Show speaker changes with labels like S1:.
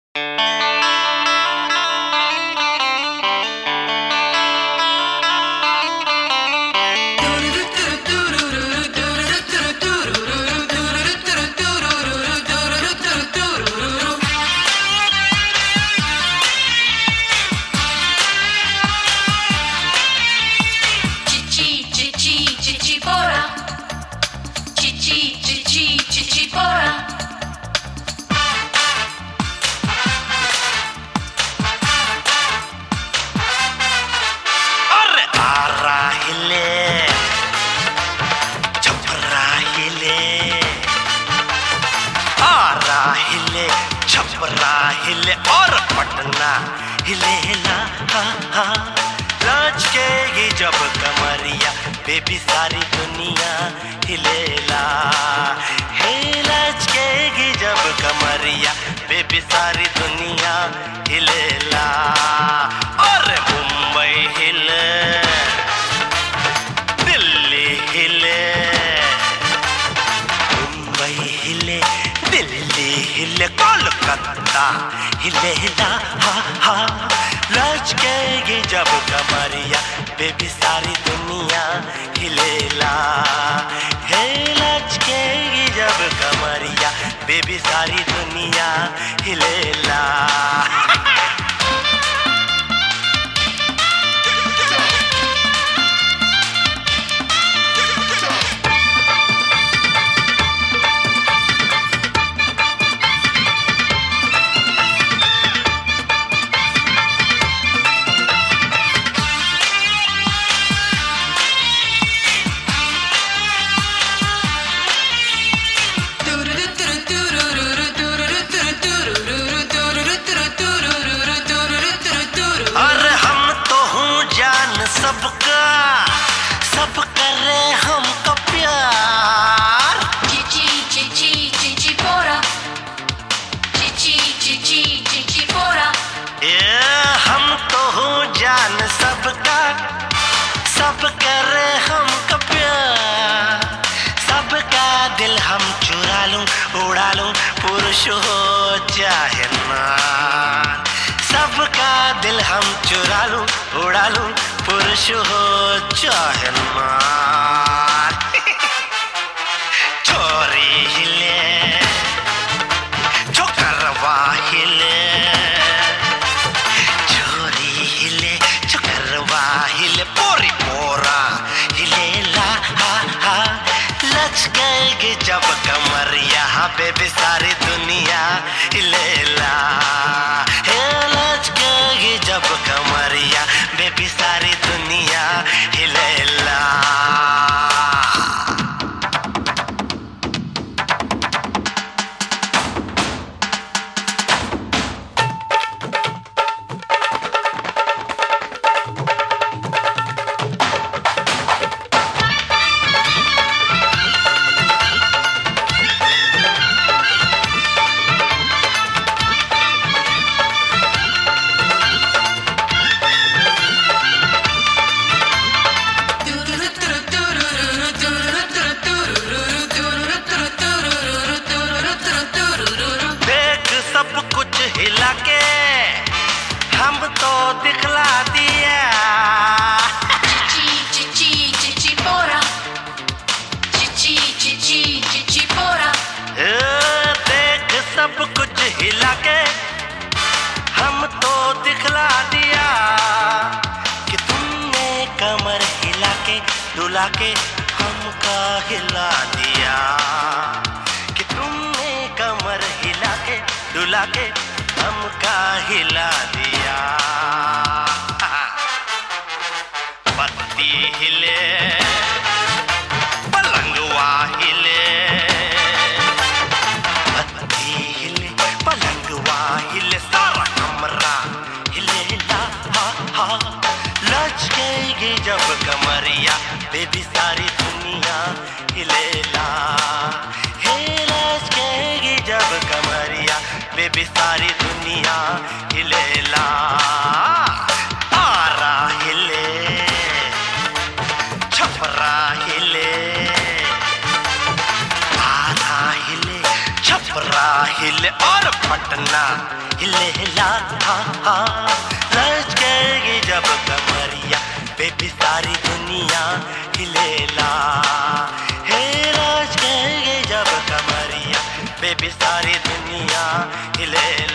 S1: हिले और पटना हिलेला हा हा लचकेगी जब कमरिया बेबी सारी दुनिया हिलेला हे लचकेगी जब कमरिया बेबी सारी दुनिया हिलेला और मुंबई हिले दिल्ली हिले मुंबई हिले दिल्ली हिले कोलकाता हिलेला हा हा लचकेगी जब कमरिया बेबी सारी दुनिया हिलेला हे लचकेगी जब कमरिया बेबी सारी दुनिया हिलेला सबका सब करे हमको प्यार
S2: चिची चिची चिची पोरा चिची चिची चिची पोरा
S1: ये हम तो हूँ जान सबका सब करे हमको प्यार सबका दिल हम चुरा लूं उड़ा लूं पुरुष हो चाहे नार सबका दिल हम चुरा लूं उड़ा लूं पुरुष हो चाहे मार चोरी हिले चोकरवा हिले चोरी हिले चोकरवा हिले पोरी पोरा हिले ला हा हा लचकेगी जब कमरिया बेबी सारी दुनिया हिलेला हे लचकेगी जब कमरिया बेबी सारी दुनिया हिलेला सब कुछ हिला के हम तो दिखला दिया
S2: चिची चिची चिची पोरा चिची चिची चिची पोरा
S1: देख सब कुछ हिला के हम तो दिखला दिया कि तुमने कमर हिला के डुला के हमका हिला दिया कि तुमने कमर हिला के डुला के हमका हिला दिया पत्ती हिले पलंगवा हिले पत्ती हिले पलंगवा हिले सारा कमरा हिले ला हा हा लचकेगी जब कमरिया बेबी सारी दुनिया हिलेला हे लचकेगी जब कमरिया बेबी सारी दुनिया हिलेला आरा हिले छपरा हिले आरा हिले छपरा हिले हिले और पटना हिलेला, हाँ हाँ लचकेगी जब कमरिया बेबी सारी दुनिया हिलेला। हे लचकेगी जब कमरिया बेबी सारी दुनिया हिलेला।